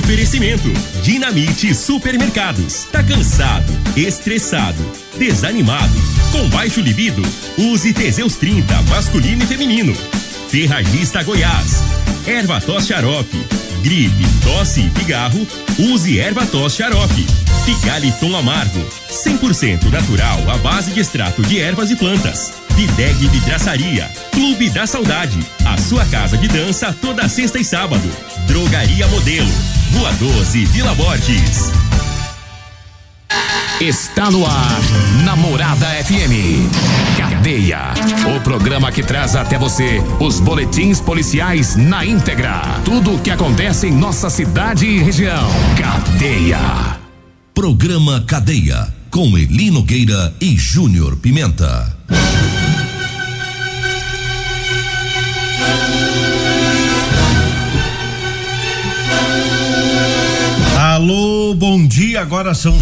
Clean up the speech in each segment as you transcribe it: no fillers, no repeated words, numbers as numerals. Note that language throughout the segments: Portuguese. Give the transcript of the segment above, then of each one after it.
Oferecimento: Dinamite Supermercados. Tá cansado, estressado, desanimado, com baixo libido? Use Teseus 30 masculino e feminino. Ferragista Goiás. Ervatos Xarope. Gripe, tosse e pigarro? Use Ervatos Xarope. Figaliton Amargo, 100% natural à base de extrato de ervas e plantas. Videg Vidraçaria, Clube da Saudade, a sua casa de dança toda sexta e sábado. Drogaria Modelo, Rua 12, Vila Borges. Está no ar, Namorada FM. Cadeia, o programa que traz até você os boletins policiais na íntegra. Tudo o que acontece em nossa cidade e região. Cadeia. Programa Cadeia, com Eli Nogueira e Júnior Pimenta. Alô, bom dia, agora são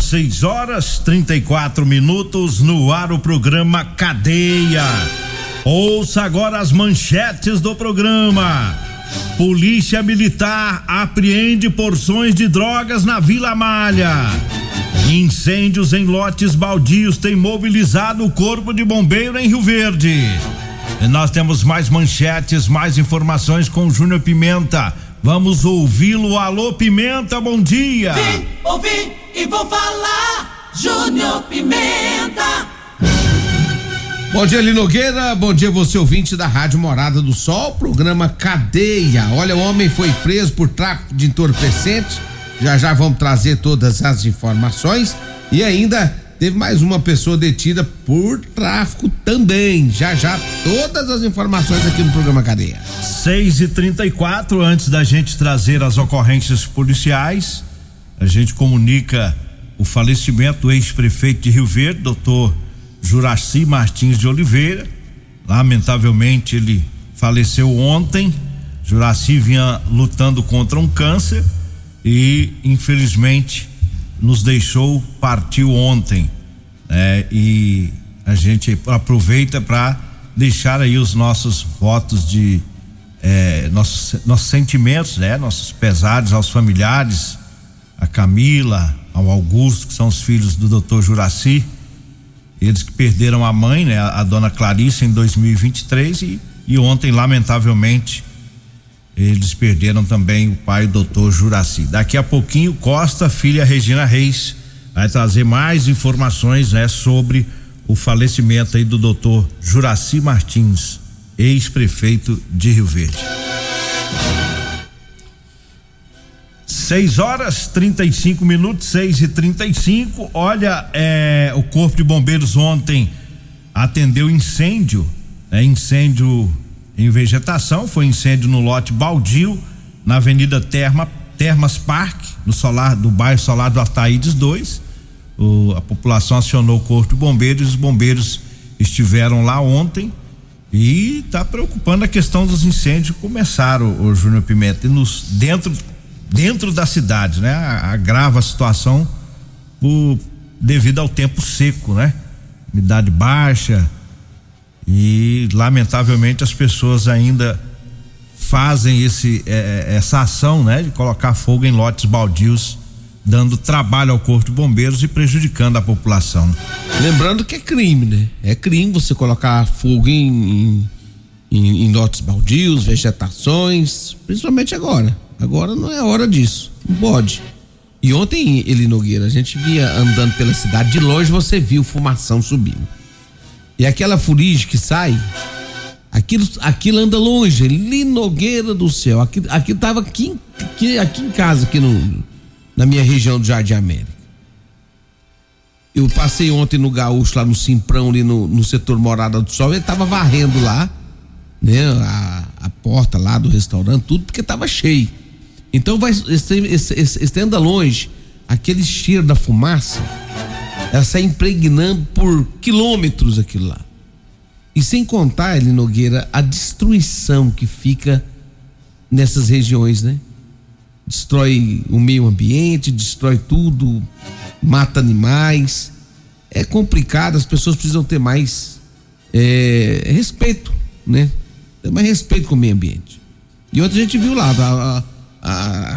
6h34, no ar o programa Cadeia. Ouça agora as manchetes do programa. Polícia Militar apreende porções de drogas na Vila Malha. Incêndios em lotes baldios têm mobilizado o Corpo de Bombeiro em Rio Verde. E nós temos mais manchetes, mais informações com o Júnior Pimenta. Vamos ouvi-lo. Alô, Pimenta, bom dia. Vim, ouvi e vou falar. Júnior Pimenta. Bom dia, Eli Nogueira. Bom dia, você ouvinte da Rádio Morada do Sol, programa Cadeia. Olha, o homem foi preso por tráfico de entorpecentes. Já vamos trazer todas as informações. E ainda teve mais uma pessoa detida por tráfico também. Já todas as informações aqui no programa Cadeia. 6h34, antes da gente trazer as ocorrências policiais, a gente comunica o falecimento do ex-prefeito de Rio Verde, doutor Juraci Martins de Oliveira. Lamentavelmente ele faleceu ontem. Juraci vinha lutando contra um câncer e infelizmente nos deixou, partiu ontem, e a gente aproveita para deixar aí os nossos votos de nossos sentimentos, nossos pesares aos familiares, a Camila, ao Augusto, que são os filhos do doutor Juraci, eles que perderam a mãe, a dona Clarice, em 2023 e ontem, lamentavelmente, eles perderam também o pai, o doutor Juraci. Daqui a pouquinho, Costa, filha Regina Reis, vai trazer mais informações, sobre o falecimento aí do doutor Juraci Martins, ex-prefeito de Rio Verde. 6h35, 6h35. Olha, o Corpo de Bombeiros ontem atendeu incêndio em vegetação. Foi incêndio no lote baldio, na Avenida Termas Parque, do bairro Solar do Ataídes 2. A população acionou o Corpo de Bombeiros, os bombeiros estiveram lá ontem e tá preocupando a questão dos incêndios que começaram, o Júnior Pimenta, dentro da cidade, agrava a situação devido ao tempo seco, umidade baixa. E lamentavelmente as pessoas ainda fazem essa ação, de colocar fogo em lotes baldios, dando trabalho ao Corpo de Bombeiros e prejudicando a população. Lembrando que é crime, É crime você colocar fogo em lotes baldios, vegetações, principalmente agora. Agora não é hora disso, não pode. E ontem, Eli Nogueira, a gente via andando pela cidade, de longe você viu fumação subindo. E aquela fuligem que sai, aquilo anda longe, Eli Nogueira do céu. Aquilo tava aqui em casa, na minha região do Jardim América. Eu passei ontem no Gaúcho, lá no Simprão, ali no setor Morada do Sol, ele tava varrendo lá, a porta lá do restaurante, tudo, porque tava cheio. Então esse anda longe, aquele cheiro da fumaça, ela sai impregnando por quilômetros aquilo lá. E sem contar, Eli Nogueira, a destruição que fica nessas regiões, Destrói o meio ambiente, destrói tudo, mata animais. É complicado, as pessoas precisam ter mais respeito, Ter mais respeito com o meio ambiente. E ontem a gente viu lá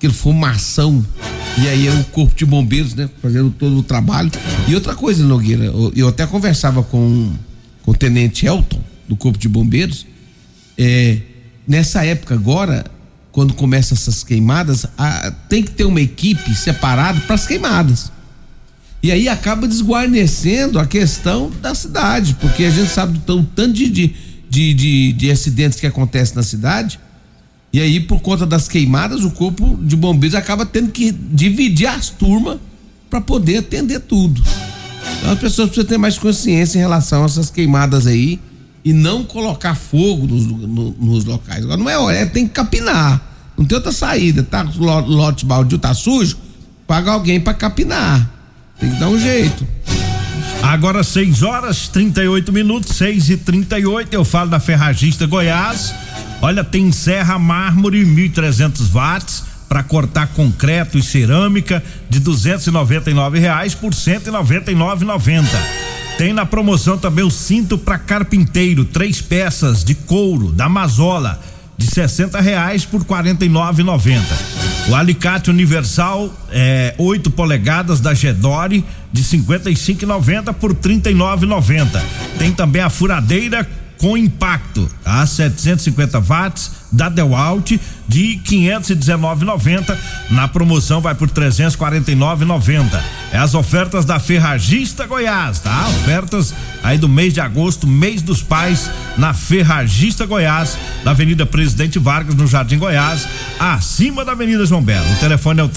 aquele fumação. E aí é o corpo de bombeiros, né? Fazendo todo o trabalho. E outra coisa, Nogueira, eu até conversava com o tenente Elton, do corpo de bombeiros. Nessa época agora, quando começam essas queimadas, tem que ter uma equipe separada para as queimadas. E aí acaba desguarnecendo a questão da cidade, porque a gente sabe do tanto de acidentes que acontecem na cidade. E aí, por conta das queimadas, o corpo de bombeiros acaba tendo que dividir as turmas para poder atender tudo. Então as pessoas precisam ter mais consciência em relação a essas queimadas aí e não colocar fogo nos locais. Agora não é hora, tem que capinar. Não tem outra saída, tá? O lote baldio tá sujo, paga alguém para capinar. Tem que dar um jeito. Agora 6:38, 6:38, eu falo da Ferragista Goiás. Olha, tem serra mármore 1.300 watts para cortar concreto e cerâmica de R$299 por R$199,90. Tem na promoção também o cinto para carpinteiro, 3 peças de couro da Mazola de R$60 por R$49,90. O alicate universal 8 polegadas da Gedore de R$55,90 por R$39,90. Tem também a furadeira com impacto, tá? 750 watts da DeWalt de R$519,90. Na promoção vai por R$349,90. É as ofertas da Ferragista Goiás, tá? Ofertas aí do mês de agosto, mês dos pais, na Ferragista Goiás, na Avenida Presidente Vargas, no Jardim Goiás, acima da Avenida João Belo. O telefone é o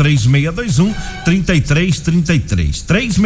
3621-3333.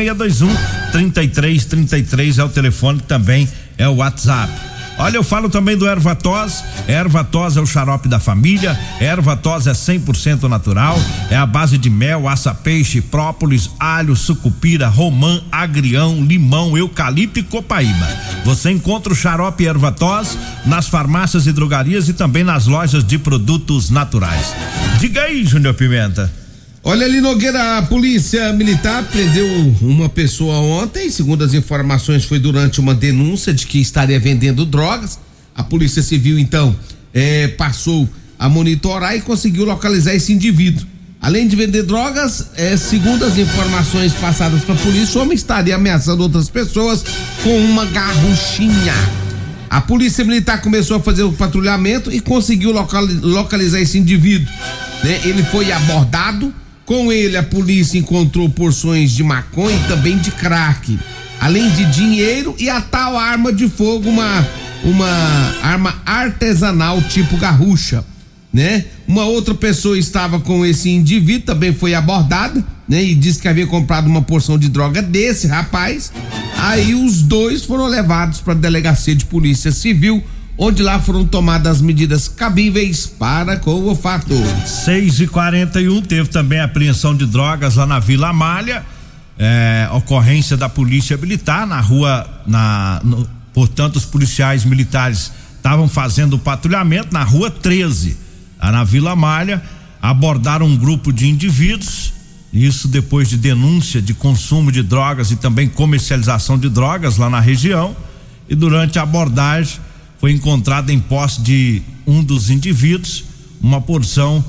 3621-3333 é o telefone, que também é o WhatsApp. Olha, eu falo também do Ervatos. Ervatos é o xarope da família. Ervatos é 100% natural. É a base de mel, aça-peixe, própolis, alho, sucupira, romã, agrião, limão, eucalipto e copaíba. Você encontra o xarope Ervatos nas farmácias e drogarias e também nas lojas de produtos naturais. Diga aí, Júnior Pimenta. Olha ali, Nogueira, a polícia militar prendeu uma pessoa ontem, segundo as informações foi durante uma denúncia de que estaria vendendo drogas. A polícia civil então passou a monitorar e conseguiu localizar esse indivíduo. Além de vender drogas, segundo as informações passadas para a polícia, o homem estaria ameaçando outras pessoas com uma garruchinha. A polícia militar começou a fazer o patrulhamento e conseguiu localizar esse indivíduo, né? Ele foi abordado. Com ele, a polícia encontrou porções de maconha e também de crack, além de dinheiro e a tal arma de fogo, uma arma artesanal tipo garrucha, né? Uma outra pessoa estava com esse indivíduo, também foi abordada, né? E disse que havia comprado uma porção de droga desse rapaz. Aí os dois foram levados para a delegacia de polícia civil, onde lá foram tomadas as medidas cabíveis para com o fato. 6:41, teve também a apreensão de drogas lá na Vila Amália, ocorrência da polícia militar na rua, portanto os policiais militares estavam fazendo o patrulhamento na rua 13, lá na Vila Amália, abordaram um grupo de indivíduos, isso depois de denúncia de consumo de drogas e também comercialização de drogas lá na região, e durante a abordagem foi encontrada em posse de um dos indivíduos uma porção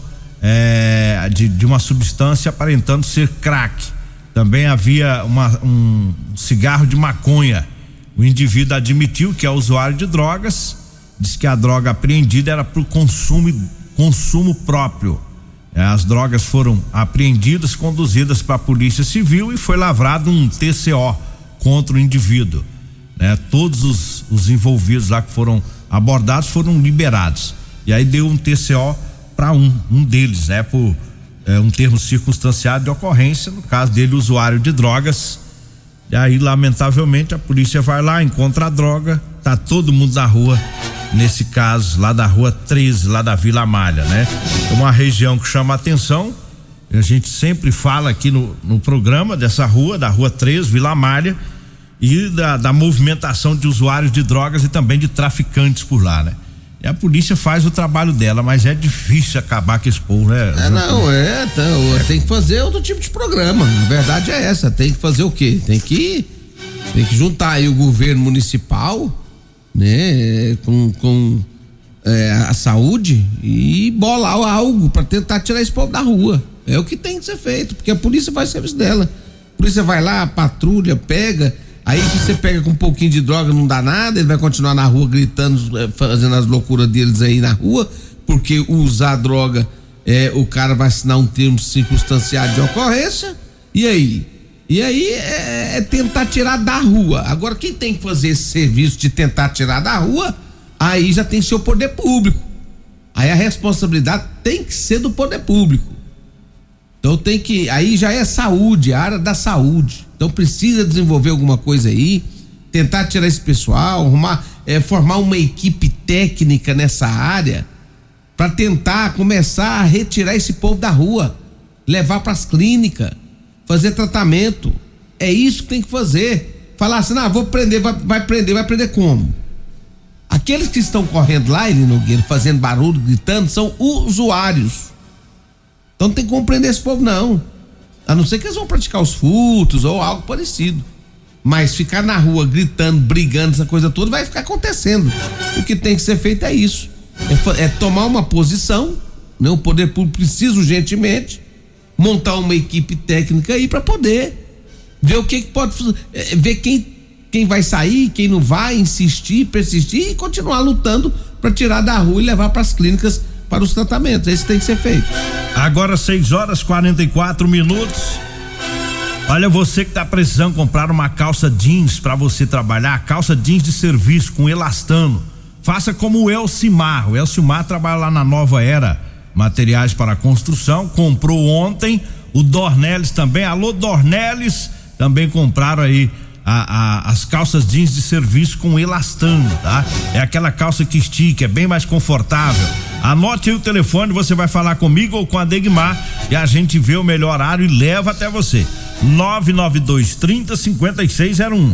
de uma substância aparentando ser crack. Também havia um cigarro de maconha. O indivíduo admitiu que é usuário de drogas, disse que a droga apreendida era para o consumo próprio. As drogas foram apreendidas, conduzidas para a Polícia Civil e foi lavrado um TCO contra o indivíduo. Todos os envolvidos lá que foram abordados foram liberados. E aí deu um TCO para um deles, por um termo circunstanciado de ocorrência, no caso dele, usuário de drogas. E aí, lamentavelmente, a polícia vai lá, encontra a droga, tá todo mundo na rua, nesse caso, lá da rua 13, lá da Vila Amália, né? É uma região que chama a atenção, a gente sempre fala aqui no programa dessa rua, da rua 13, Vila Amália, e da movimentação de usuários de drogas e também de traficantes por lá, né? E a polícia faz o trabalho dela, mas é difícil acabar com esse povo, né? Tem que fazer outro tipo de programa, a verdade é essa, tem que fazer o quê? Tem que juntar aí o governo municipal, né? Com a saúde e bolar algo para tentar tirar esse povo da rua. É o que tem que ser feito, porque a polícia faz serviço dela. A polícia vai lá, patrulha, pega. Aí se você pega com um pouquinho de droga, não dá nada, ele vai continuar na rua gritando, fazendo as loucuras deles aí na rua, porque usar droga, o cara vai assinar um termo circunstanciado de ocorrência. E aí? E aí é tentar tirar da rua. Agora, quem tem que fazer esse serviço de tentar tirar da rua, aí já tem que ser o poder público. Aí a responsabilidade tem que ser do poder público. Então aí já é saúde, a área da saúde. Então precisa desenvolver alguma coisa aí, tentar tirar esse pessoal, formar uma equipe técnica nessa área para tentar começar a retirar esse povo da rua, levar para as clínicas, fazer tratamento. É isso que tem que fazer. Falar assim, vou prender, vai prender como? Aqueles que estão correndo lá, Eli Nogueira, fazendo barulho, gritando, são usuários. Então não tem como prender esse povo, não. A não ser que eles vão praticar os furtos ou algo parecido. Mas ficar na rua gritando, brigando, essa coisa toda, vai ficar acontecendo. O que tem que ser feito é isso. É tomar uma posição, né? O poder público precisa urgentemente montar uma equipe técnica aí para poder ver o que pode fazer, ver quem vai sair, quem não vai, insistir, persistir e continuar lutando para tirar da rua e levar para as clínicas para os tratamentos. Isso tem que ser feito. Agora 6:44. Olha, você que tá precisando comprar uma calça jeans para você trabalhar, calça jeans de serviço com elastano, faça como o Elcimar. O Elcimar trabalha lá na Nova Era Materiais para Construção, comprou ontem. O Dornelles também, alô Dornelles, também compraram aí as calças jeans de serviço com elastano, tá? É aquela calça que estica, é bem mais confortável. Anote aí o telefone, você vai falar comigo ou com a Degmar e a gente vê o melhor horário e leva até você. 99230-5601.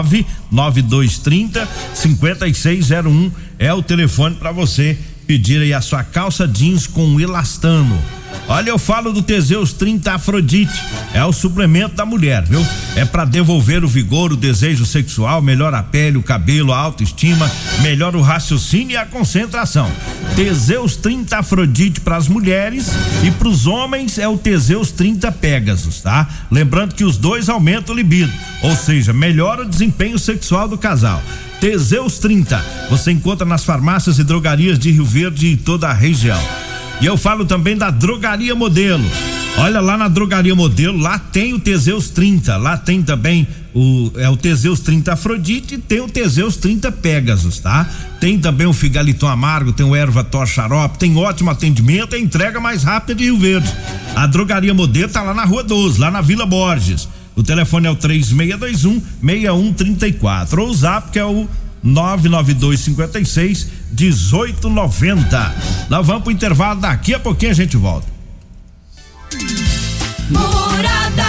99230-5601 é o telefone para você pedir aí a sua calça jeans com elastano. Olha, eu falo do Teseus 30 Afrodite, é o suplemento da mulher, viu? É para devolver o vigor, o desejo sexual, melhora a pele, o cabelo, a autoestima, melhora o raciocínio e a concentração. Teseus 30 Afrodite para as mulheres e para os homens é o Teseus 30 Pegasus, tá? Lembrando que os dois aumentam o libido, ou seja, melhora o desempenho sexual do casal. Teseus 30, você encontra nas farmácias e drogarias de Rio Verde e toda a região. E eu falo também da Drogaria Modelo. Olha, lá na Drogaria Modelo, lá tem o Teseus 30, lá tem também o Teseus 30 Afrodite e tem o Teseus 30 Pegasus, tá? Tem também o Figaliton Amargo, tem o Ervator Xarope, tem ótimo atendimento e entrega mais rápida de Rio Verde. A Drogaria Modelo tá lá na Rua 12, lá na Vila Borges. O telefone é o 3621-6134, ou o zap que é o 99256-1890. Nós vamos pro intervalo, daqui a pouquinho a gente volta. Morada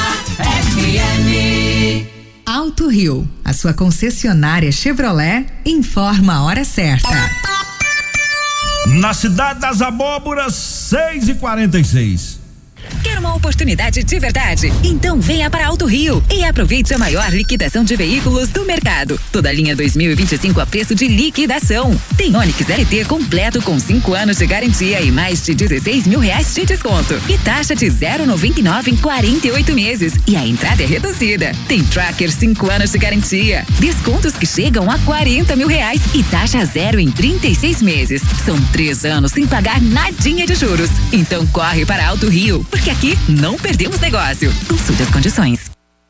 FM. Alto Rio, a sua concessionária Chevrolet, informa a hora certa. Na Cidade das Abóboras, 6:46. Quer uma oportunidade de verdade? Então venha para Alto Rio e aproveite a maior liquidação de veículos do mercado. Toda a linha 2025 a preço de liquidação. Tem Onix LT completo com 5 anos de garantia e mais de 16 mil reais de desconto. E taxa de 0,99 em 48 meses. E a entrada é reduzida. Tem Tracker 5 anos de garantia. Descontos que chegam a 40 mil reais e taxa zero em 36 meses. São 3 anos sem pagar nadinha de juros. Então corre para Alto Rio, porque aqui não perdemos negócio. Consulte as condições.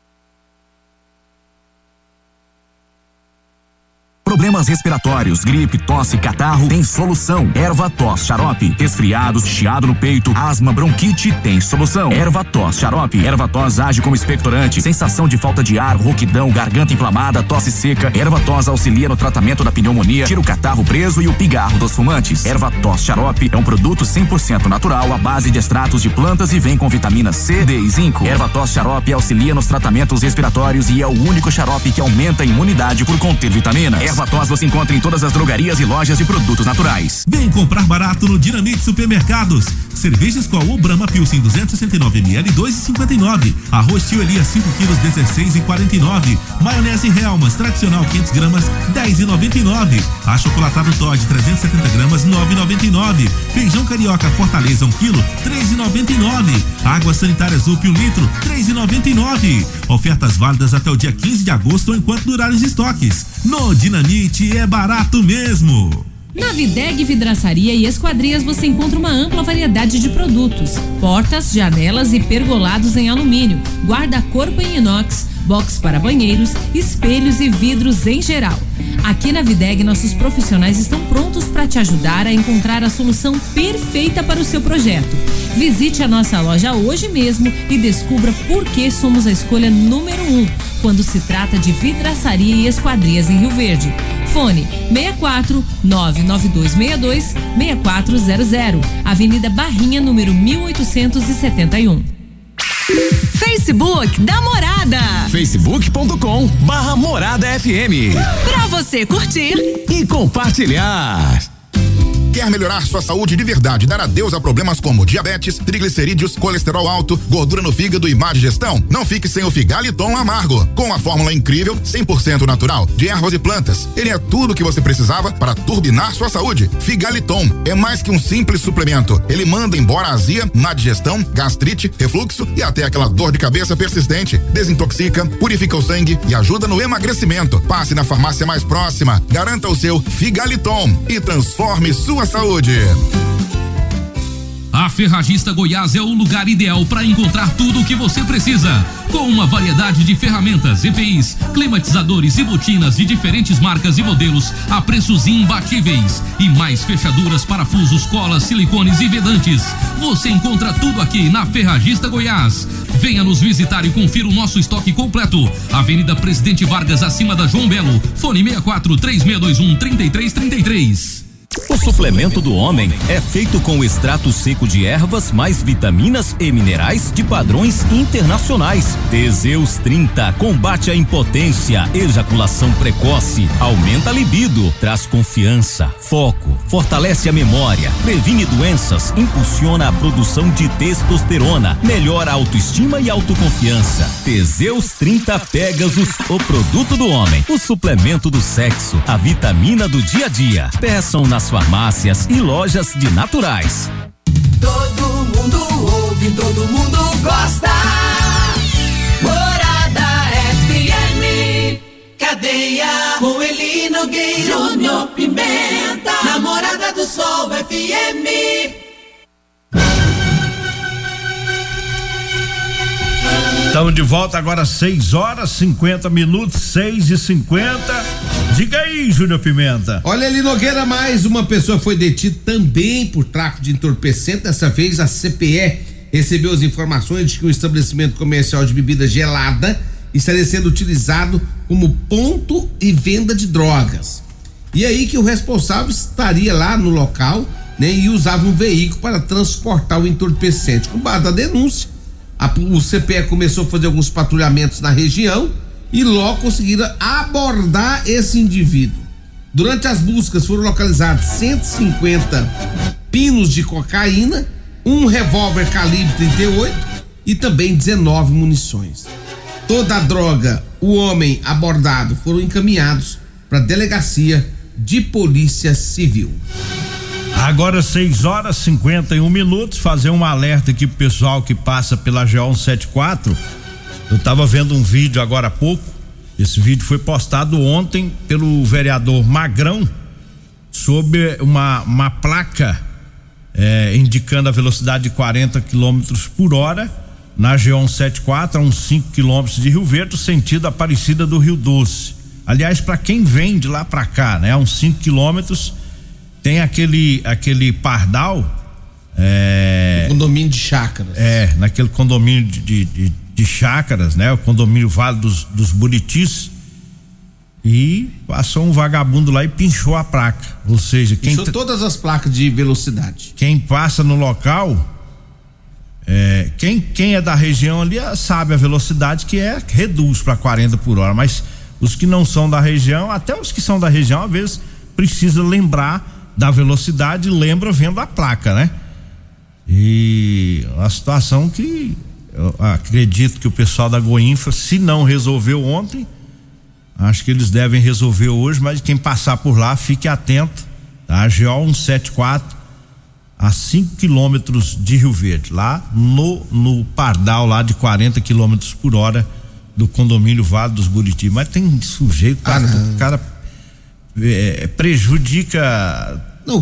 Problemas respiratórios, gripe, tosse, catarro, tem solução. Ervatos Xarope. Resfriados, chiado no peito, asma, bronquite, tem solução. Ervatos Xarope. Ervatos age como expectorante, sensação de falta de ar, rouquidão, garganta inflamada, tosse seca. Ervatos auxilia no tratamento da pneumonia, tira o catarro preso e o pigarro dos fumantes. Ervatos Xarope é um produto 100% natural à base de extratos de plantas e vem com vitaminas C, D e zinco. Ervatos Xarope auxilia nos tratamentos respiratórios e é o único xarope que aumenta a imunidade por conter vitaminas. Ervatos você encontra em todas as drogarias e lojas de produtos naturais. Vem comprar barato no Dinamite Supermercados. Cerveja Skol ou Brahma Pilsen 269 ml 2,59. Arroz Tio Elias 5 quilos 16,49. Maionese Helmas tradicional 500 gramas 10,99. Achocolatado Todd 370 gramas 9,99. Feijão carioca Fortaleza 1 quilo 3,99. Água sanitária Zup 1 litro 3,99. Ofertas válidas até o dia 15 de agosto ou enquanto durarem os estoques. No Dinamite é barato mesmo. Na Videg Vidraçaria e Esquadrias você encontra uma ampla variedade de produtos: portas, janelas e pergolados em alumínio, guarda-corpo em inox, box para banheiros, espelhos e vidros em geral. Aqui na Videg, nossos profissionais estão prontos para te ajudar a encontrar a solução perfeita para o seu projeto. Visite a nossa loja hoje mesmo e descubra por que somos a escolha número 1 quando se trata de vidraçaria e esquadrias em Rio Verde. Fone 64 99262 6400, Avenida Barrinha, número 1871. Facebook da Morada. facebook.com/Morada FM. Pra você curtir e compartilhar. Quer melhorar sua saúde de verdade, dar adeus a problemas como diabetes, triglicerídeos, colesterol alto, gordura no fígado e má digestão? Não fique sem o Figaliton Amargo. Com a fórmula incrível, 100% natural, de ervas e plantas. Ele é tudo o que você precisava para turbinar sua saúde. Figaliton é mais que um simples suplemento. Ele manda embora a azia, má digestão, gastrite, refluxo e até aquela dor de cabeça persistente. Desintoxica, purifica o sangue e ajuda no emagrecimento. Passe na farmácia mais próxima, garanta o seu Figaliton e transforme sua saúde. A Ferragista Goiás é o lugar ideal para encontrar tudo o que você precisa. Com uma variedade de ferramentas, EPIs, climatizadores e botinas de diferentes marcas e modelos a preços imbatíveis. E mais fechaduras, parafusos, colas, silicones e vedantes. Você encontra tudo aqui na Ferragista Goiás. Venha nos visitar e confira o nosso estoque completo. Avenida Presidente Vargas, acima da João Belo. Fone 64 3621 3333. O suplemento do homem é feito com extrato seco de ervas mais vitaminas e minerais de padrões internacionais. Teseus 30 combate a impotência, ejaculação precoce, aumenta a libido, traz confiança, foco, fortalece a memória, previne doenças, impulsiona a produção de testosterona, melhora a autoestima e autoconfiança. Teseus 30 Pegasus, o produto do homem, o suplemento do sexo, a vitamina do dia a dia. Peçam nas farmácias e lojas de naturais. Todo mundo ouve, todo mundo gosta. Morada FM. Cadeia com Eli Nogueira, Júnior Pimenta. Namorada do Sol FM. Estamos de volta agora, 6h50, 6h50. Diga aí, Júnior Pimenta. Olha ali, Nogueira, mais uma pessoa foi detida também por tráfico de entorpecente. Dessa vez a CPE recebeu as informações de que o estabelecimento comercial de bebida gelada estaria sendo utilizado como ponto e venda de drogas. E aí que o responsável estaria lá no local, né, e usava um veículo para transportar o entorpecente. Com base na denúncia, o CPE começou a fazer alguns patrulhamentos na região e logo conseguiram abordar esse indivíduo. Durante as buscas foram localizados 150 pinos de cocaína, um revólver calibre 38 e também 19 munições. Toda a droga, o homem abordado foram encaminhados para a delegacia de polícia civil. Agora 6h51, fazer um alerta aqui pro pessoal que passa pela GO174. Eu tava vendo um vídeo agora há pouco. Esse vídeo foi postado ontem pelo vereador Magrão sobre uma placa indicando a velocidade de 40 km por hora na GO174, a uns 5 km de Rio Verde, sentido Aparecida do Rio Doce. Aliás, para quem vem de lá para cá, né, a uns 5 quilômetros, tem aquele pardal. Condomínio de chácaras. Naquele condomínio de chácaras, né? O condomínio Vale dos Buritis. E passou um vagabundo lá e pinchou a placa. Ou seja, pinchou todas as placas de velocidade. Quem passa no local, quem é da região ali sabe a velocidade que reduz para 40 por hora. Mas os que não são da região, até os que são da região, às vezes precisa lembrar da velocidade, lembra vendo a placa, né? E a situação que eu acredito que o pessoal da Goinfra, se não resolveu ontem, acho que eles devem resolver hoje, mas quem passar por lá, fique atento, tá? A GO 174, a 5 quilômetros de Rio Verde, lá no Pardal, lá de 40 quilômetros por hora do condomínio Vale dos Buriti. Mas tem sujeito, o cara prejudica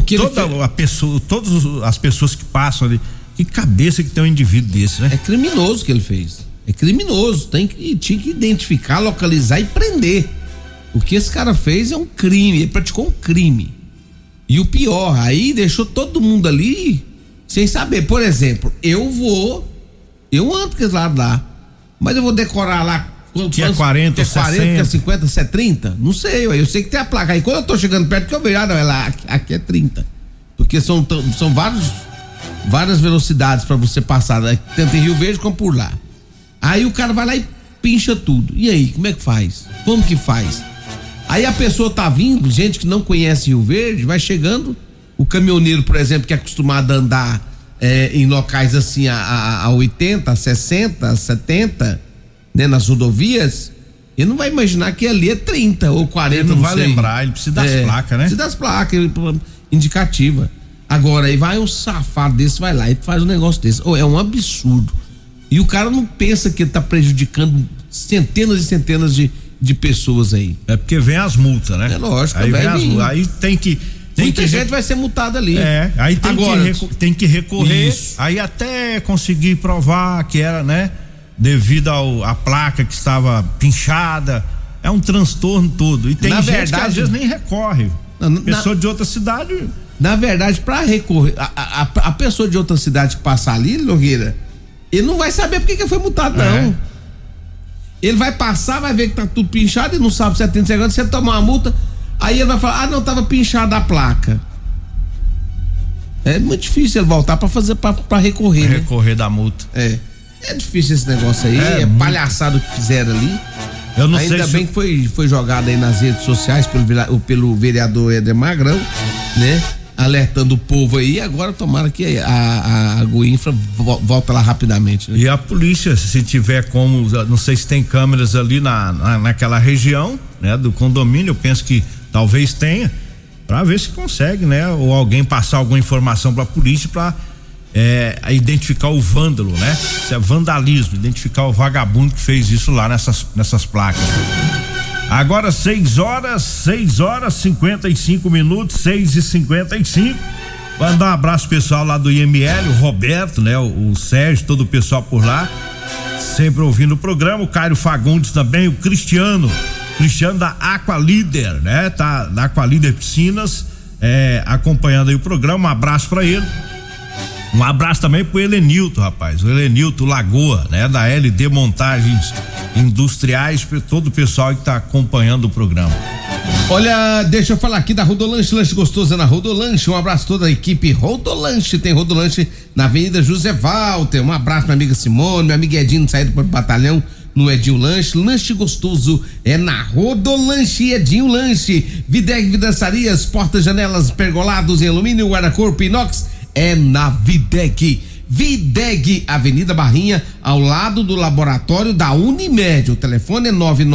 todas as pessoas que passam ali. Que cabeça que tem um indivíduo desse, né? É criminoso o que ele fez. É criminoso. Tinha que identificar, localizar e prender. O que esse cara fez é um crime. Ele praticou um crime. E o pior, aí deixou todo mundo ali sem saber. Por exemplo, eu ando com esse lado lá, mas eu vou decorar lá. Que é 40, que é 40, 60. que é 50, se é 30? Não sei, eu sei que tem a placa. Aí quando eu tô chegando perto que eu vejo, não, aqui é 30. Porque são várias velocidades para você passar, né? Tanto em Rio Verde como por lá. Aí o cara vai lá e pincha tudo. E aí, como é que faz? Como que faz? Aí a pessoa tá vindo, gente que não conhece Rio Verde, vai chegando, o caminhoneiro, por exemplo, que é acostumado a andar em locais assim a 80, a 60, a 70, né, nas rodovias, ele não vai imaginar que ali é 30 ou 40, ele não vai lembrar, ele precisa das placas, né? Precisa das placas, indicativa. Agora, aí vai um safado desse, vai lá e faz um negócio desse. É um absurdo. E o cara não pensa que ele tá prejudicando centenas e centenas de pessoas aí. É porque vem as multas, né? É lógico. Aí vem as multas. Aí tem que... Muita gente vai ser multada ali. Aí tem que recorrer. Isso. Aí até conseguir provar que era, né? Devido à placa que estava pinchada. É um transtorno todo. E tem gente que às vezes nem recorre. Pessoa de outra cidade... Na verdade, para recorrer, a pessoa de outra cidade que passar ali, Nogueira, ele não vai saber porque que foi multado, não. Ele vai passar, vai ver que tá tudo pinchado e não sabe se é 30 segundos, você tomar uma multa, aí ele vai falar, não, tava pinchada a placa. É muito difícil ele voltar pra recorrer, né? Recorrer da multa. É difícil esse negócio aí, é palhaçado que fizeram ali. Eu não Ainda sei bem que foi jogado aí nas redes sociais pelo vereador Éder Magrão, né? Alertando o povo aí, agora tomara que a Goinfra volta lá rapidamente, né? E a polícia, se tiver como, não sei se tem câmeras ali naquela região, né? Do condomínio, eu penso que talvez tenha, pra ver se consegue, né? Ou alguém passar alguma informação pra polícia pra identificar o vândalo, né? Isso é vandalismo, identificar o vagabundo que fez isso lá nessas placas. Agora 6 horas 55 minutos, 6:55. Mandar um abraço pessoal lá do IML, o Roberto, né? O Sérgio, todo o pessoal por lá, sempre ouvindo o programa. O Caio Fagundes também, o Cristiano da Aqua Líder, né? Tá da Aqua Líder Piscinas, acompanhando aí o programa. Um abraço pra ele. Um abraço também pro Helenilton, rapaz. O Helenilton Lagoa, né? Da LD Montagens Industriais, todo o pessoal que tá acompanhando o programa. Olha, deixa eu falar aqui da Rodolanche, lanche gostoso na Rodolanche. Um abraço a toda a equipe Rodolanche. Tem Rodolanche na Avenida José Walter. Um abraço pra minha amiga Simone, meu amigo Edinho, saído pro batalhão no Edinho Lanche. Lanche gostoso é na Rodolanche Edinho Lanche. Videg Vidraçarias, portas, janelas, pergolados em alumínio, guarda-corpo, inox. É na Videg, Avenida Barrinha, ao lado do laboratório da Unimed. O telefone é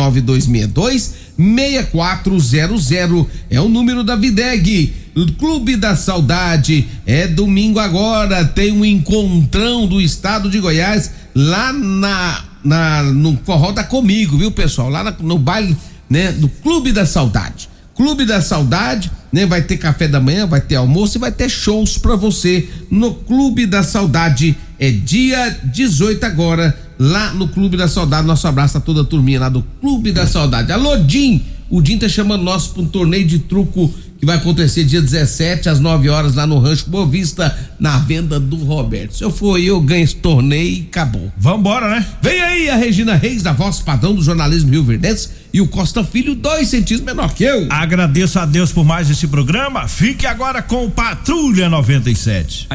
99262-6400, é o número da Videg. Clube da Saudade, domingo agora, tem um encontrão do estado de Goiás, lá no Forró da Comigo, viu, pessoal? Lá no baile, né, do Clube da Saudade. Clube da Saudade, né? Vai ter café da manhã, vai ter almoço e vai ter shows pra você no Clube da Saudade. É dia 18 agora, lá no Clube da Saudade. Nosso abraço a toda a turminha lá do Clube da Saudade. Alô, Jim! O Jim tá chamando nós pra um torneio de truco que vai acontecer dia 17 às 9 horas lá no Rancho Boa Vista, na venda do Roberto. Se eu for eu ganho esse torneio e acabou. Vambora, né? Vem aí a Regina Reis, da voz padrão do jornalismo rioverdense, e o Costa Filho, 2 centímetros menor que eu. Agradeço a Deus por mais esse programa. Fique agora com o Patrulha 97.